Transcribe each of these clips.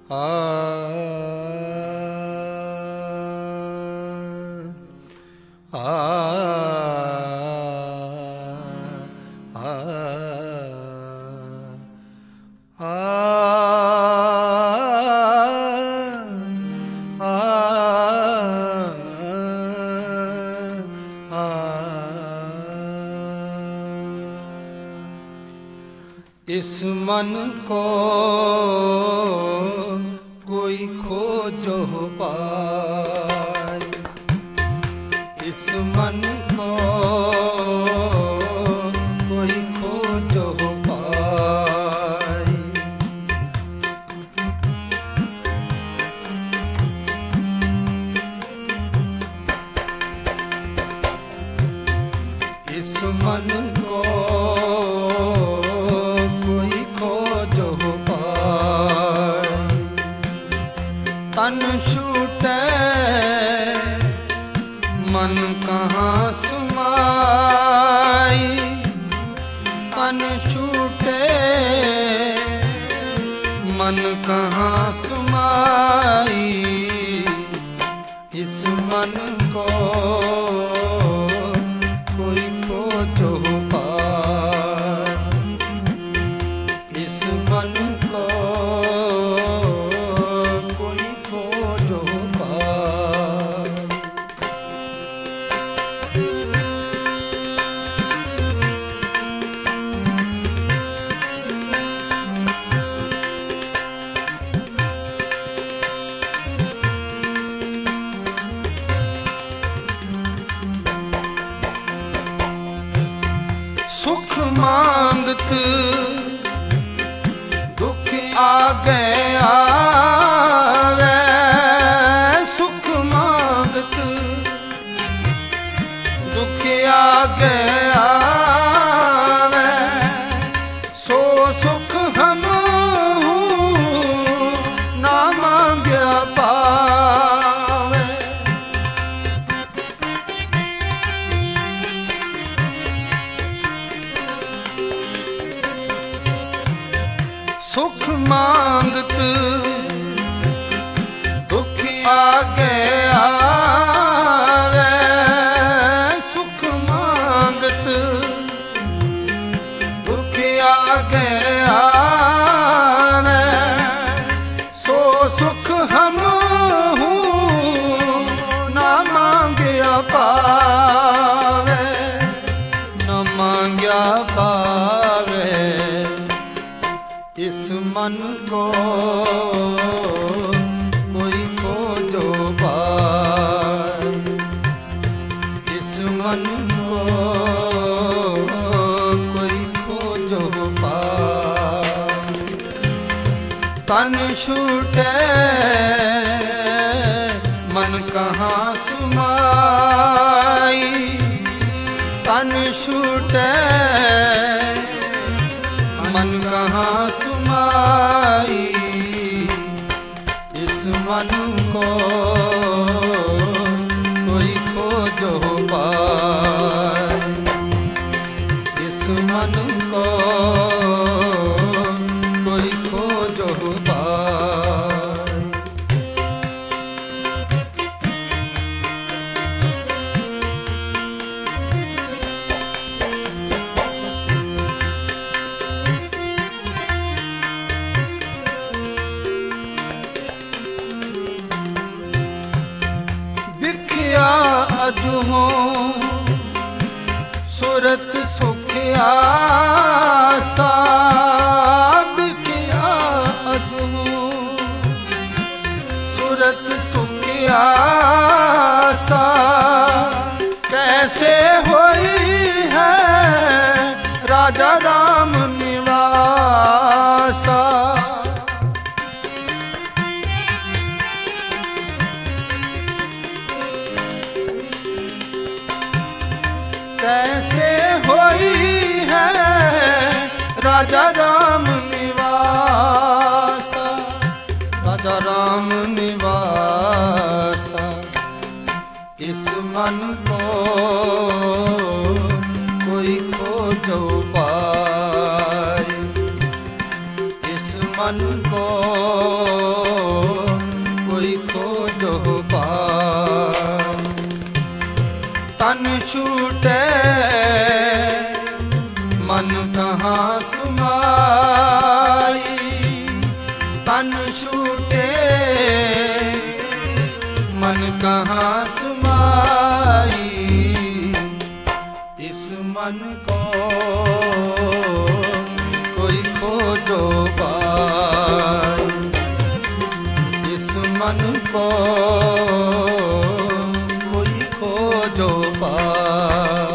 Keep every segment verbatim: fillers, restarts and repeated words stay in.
आ आ इस मन को कोई खोजो पाए, इस मन को कोई खोजो पाए। इस मन को तन छूटे मन कहाँ समाई, तन छूटे मन कहाँ समाई। इस मन को कोई खोजो पाए, इस मन को सुख मांगत दुख आगे आवे, सुख मांगत दुख आगे आवे। सो सुख हम ना मांग्या पावे। सुख मांगत दुख आगे आवे, सुख मांगत दुख आगे आवे। सो सुख हम ना मांग्या पावे, ना मांग्या पावे। इस मन को कोई खोजो पाए, इस मन को कोई खोजो पाए। तन छूटे मन कहाँ समाई, तन छूटे मन कहाँ समाई। इस मन को कोई खोजो पाए, इस मन को कोई खोजो पाए। अजहो सूरत सुखिया साब किया, अजहो सूरत सुखिया सा। कैसे होई है राजा राम निवासा, कैसे होई है राजा राम निवासा, राजा राम निवासा। इस मन को कोई खोजो पाए, इस मन को छूटे मन कहाँ समाई, तन छूटे मन कहाँ समाई, इस मन को कोई खोजो पाए, इस मन को कोई खोजो पाए।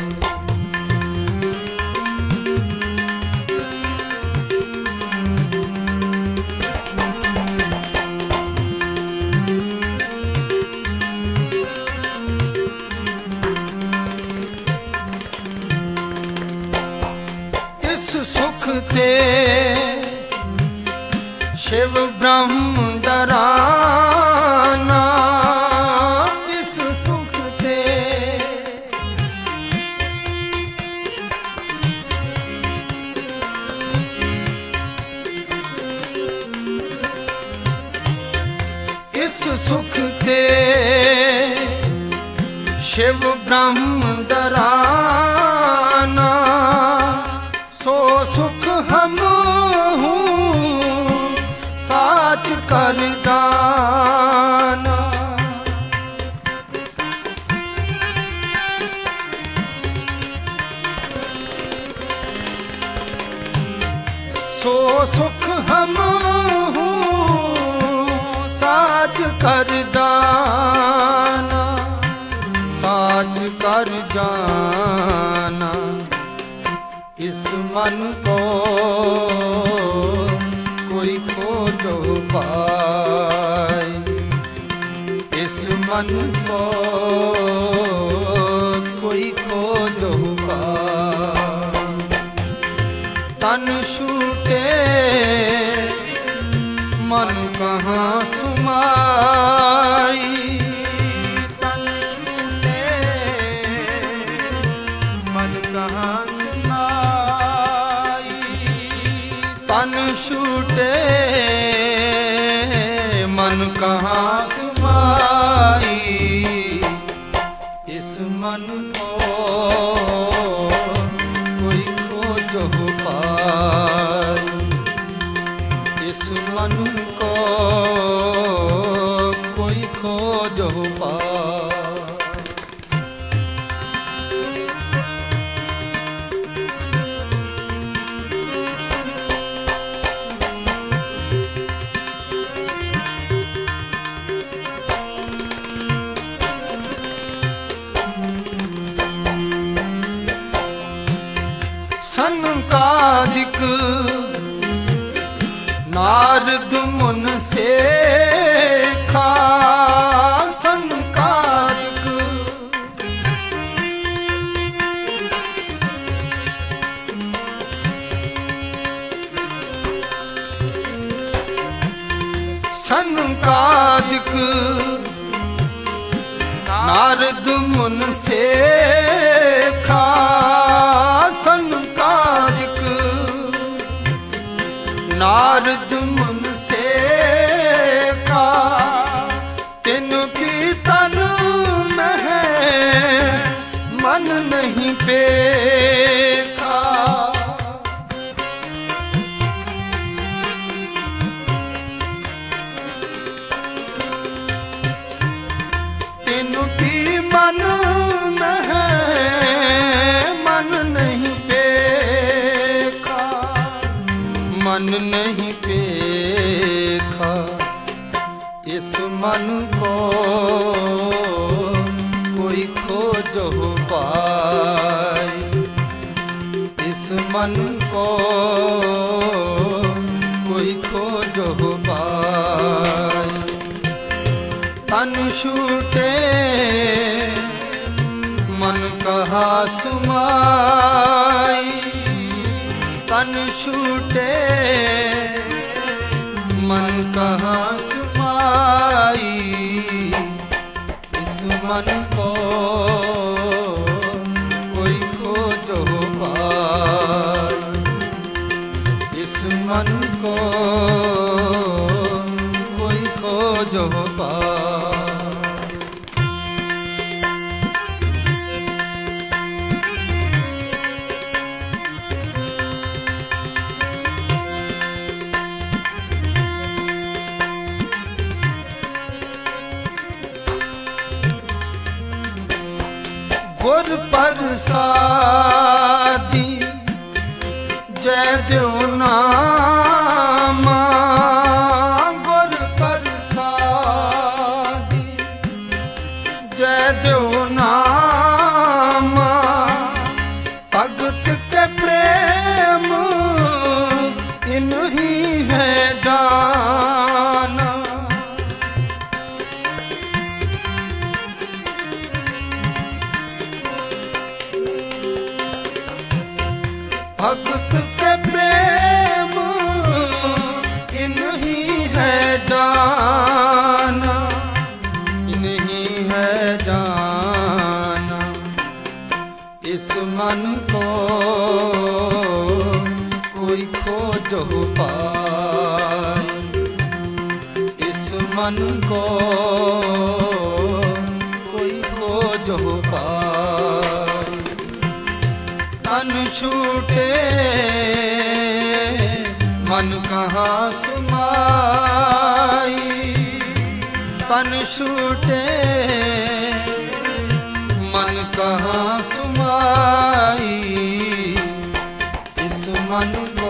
सुख ते शिव ब्रह्म डराना, इस सुख ते इस सुख ते शिव ब्रह्म डराना, सो सुख हम हूँ साच कर दाना, सो सुख हम हूँ साच कर दाना, साच कर जाना, इस मन को कोई खोजो पाए, इस मन को कोई खोजो पाए। तन छूटे मन कहाँ समाई, तन छूटे मन कहाँ समाई, तन छूटे मन कहाँ समाई, इस मन को कोई खोजो पाए, इस मन को कोई खोजो पाए। सनकादिक नारद मुन सेखा, सनकादिक सनकादिक नारद मुन सेखा, सनकादिक नारद मुन सेखा, तिन भी तन में मन नहीं पेखा, तिन भी मन में मन नहीं पेखा, मन नहीं पेखा, इस मन को कोई खोजो पाए, इस मन को कोई खोजो पाए। तन छूटे मन कहाँ समाई, तन छूटे मन कहाँ समाई, इस मन को कोई खोजो पाए, इस मन को कोई खोजो पाए। गुर प्रसादी जय देव नामा, गुर प्रसादी जय देव नामा। भगत के प्रेम इन्हीं है जाना, भगत के प्रेम इन्हीं है जाना, इन्हीं है जाना। इस मन को कोई खोजो पाए, इस मन को कोई खोजो पाए। तन छूटे मन कहाँ समाई, तन छूटे मन कहाँ समाई। इस मन को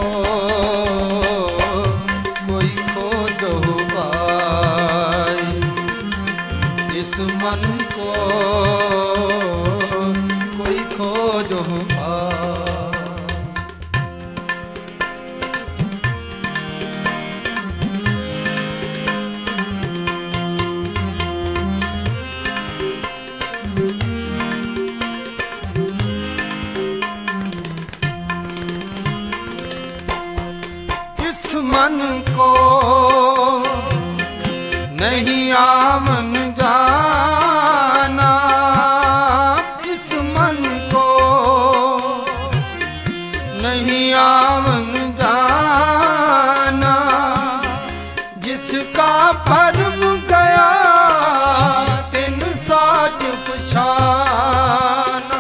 कोई खोजो पाए, इस मन को कोई खोजो पाए। मन को नहीं आवन जाना, इस मन को नहीं आवन जाना। जिसका परम गया तिन साज पछाना,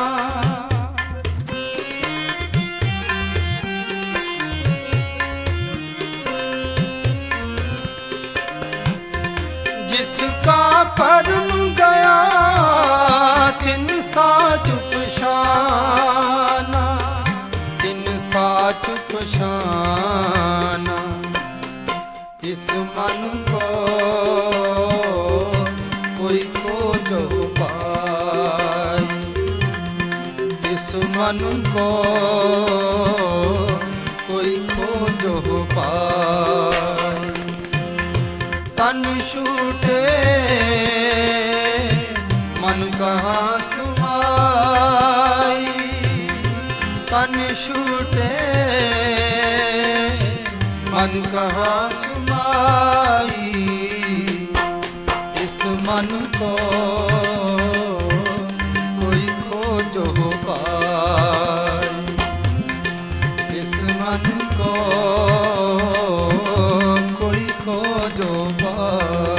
जिसका परम गया तिन साच पछाना, तिन साच पछाना। इस मन को कोई खोजो पाए, इस मन को कोई खोजो पाए। तन छूटे मन कहाँ समाई, तन छूटे मन कहाँ समाई। इस मन को कोई खोजो पाए, इस मन को कोई खोजो पाए।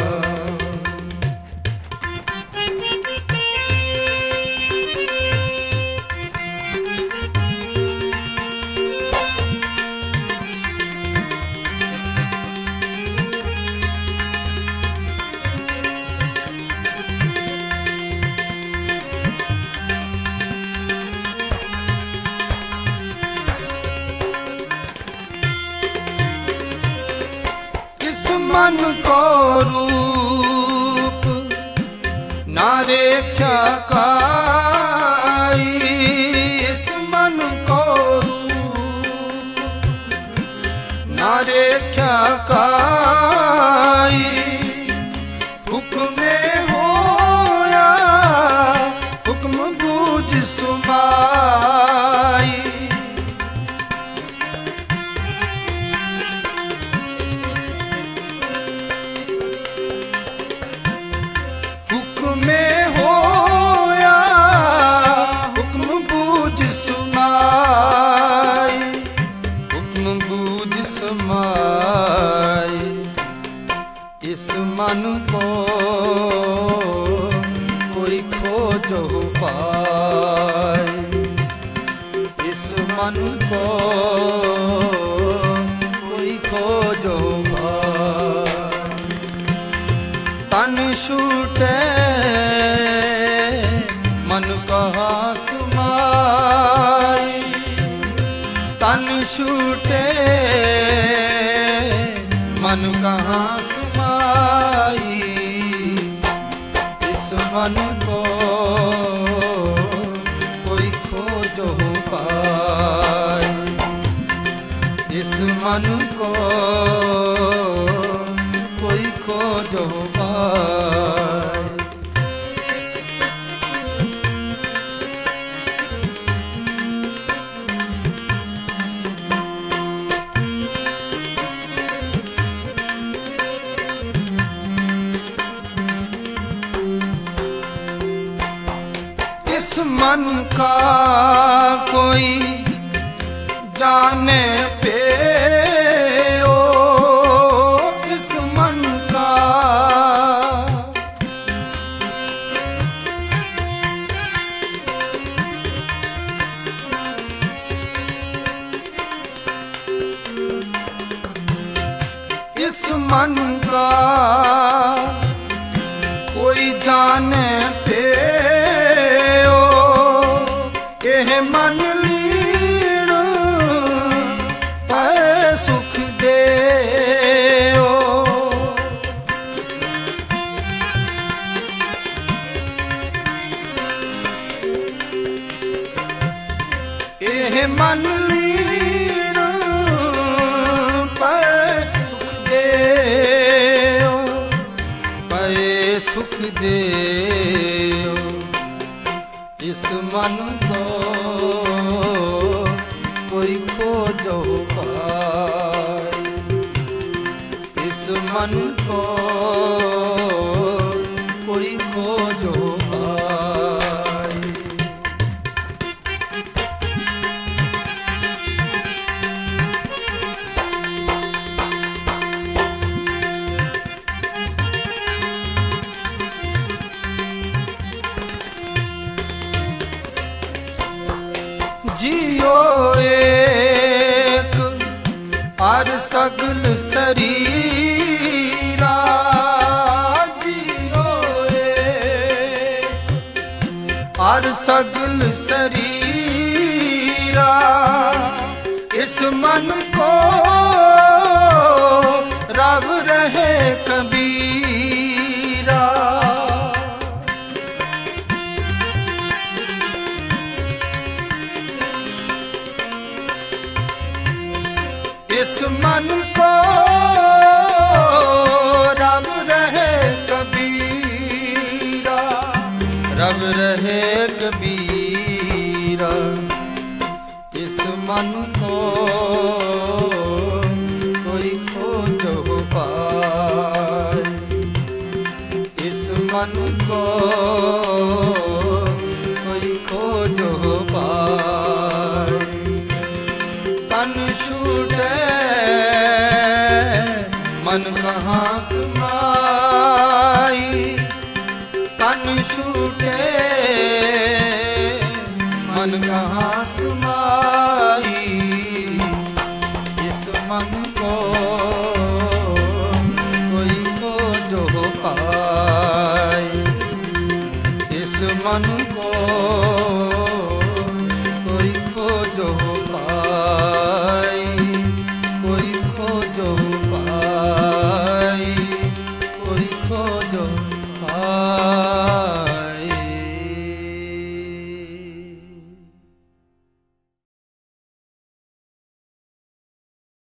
मन को रूप ना रेख्या काई, इस मन को रूप ना रेख्या काई। हुक्म होया हुक्म बूझ सुमाई, में होया हुक्म बूझ समाई, हुक्म बूझ समाई। इस मन को कोई खोजो पाए, इस मन को कोई खोजो पाए। तन छूटे मन कहाँ मन कहाँ समाई, इस मन को कोई खोजो पाए, इस मन को कोई खोजो पाए। इस मन का कोई जाने पे ओ, इस मन का इस मन का कोई जाने पे मन लीन पै सुख दे ओ, एह मन लीन पै सुख दे ओ, पै सुख दे ओ। इस मन को कोई खोजो पाए, इस मन को कोई खोजो पाए। जियो एक अर सगल शरीरा, जियो एक अर सगल शरीरा, इस मन को रब रहे कबीरा। इस मन को रब रहे कबीरा, रब रहे कबीरा। इस मन को कोई खोजो पाए, इस मन को कोई खोजो पाए। तन छूटे मन कहाँ समाई, तन छूटे मन कहाँ समाई, इस मन को कोई खोजो पाए, इस मन को